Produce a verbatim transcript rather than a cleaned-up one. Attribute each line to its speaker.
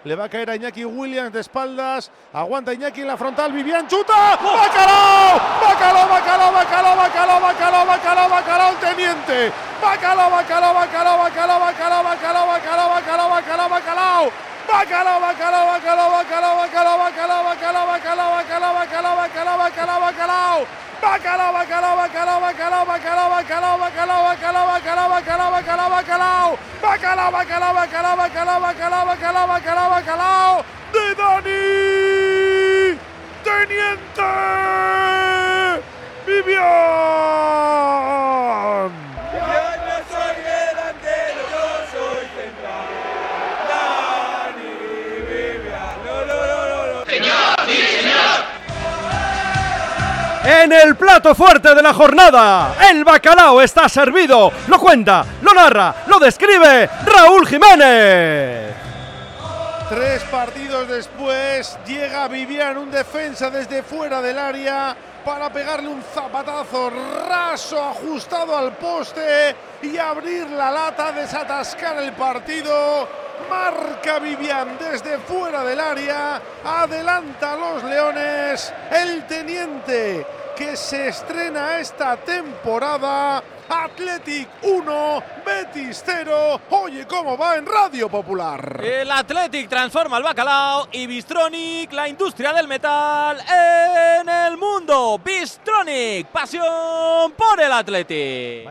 Speaker 1: le va a caer a Iñaki Williams de espaldas, aguanta Iñaki en la frontal, Vivian chuta, ¡Bacalao! ¡Bacalao, Bacalao, Bacalao, Bacalao, Bacalao, Bacalao, Bacalao, el teniente! ¡Bacalao, Bacalao, Bacalao, Bacalao, Bacalao, Bacalao, Bacalao, Bacalao, Bacalao, Bacalao! Bacalao, bacalao, bacalao, bacalao, bacalao, bacalao, bacalao, bacalao, bacalao, bacalao, bacalao, bacalao, bacalao. Bacalao, bacalao, bacalao, bacalao, bacalao, bacalao, bacalao, bacalao, bacalao, bacalao, bacalao, bacalao. Bacalao, bacalao, bacalao, bacalao, bacalao, bacalao, bacalao, bacalao. ¡De Dani! ¡Teniente! ¡Vivian!
Speaker 2: En el plato fuerte de la jornada, el bacalao está servido. Lo cuenta, lo narra, lo describe Raúl Jiménez.
Speaker 1: Tres partidos después llega Vivian, un defensa desde fuera del área, para pegarle un zapatazo raso ajustado al poste y abrir la lata, desatascar el partido. Marca Vivian desde fuera del área, adelanta a los Leones, el teniente que se estrena esta temporada. Athletic uno, Betis cero. Oye, ¿cómo va en Radio Popular?
Speaker 3: El Athletic transforma el bacalao y Bystronic, la industria del metal en el mundo. Bystronic, pasión por el Athletic.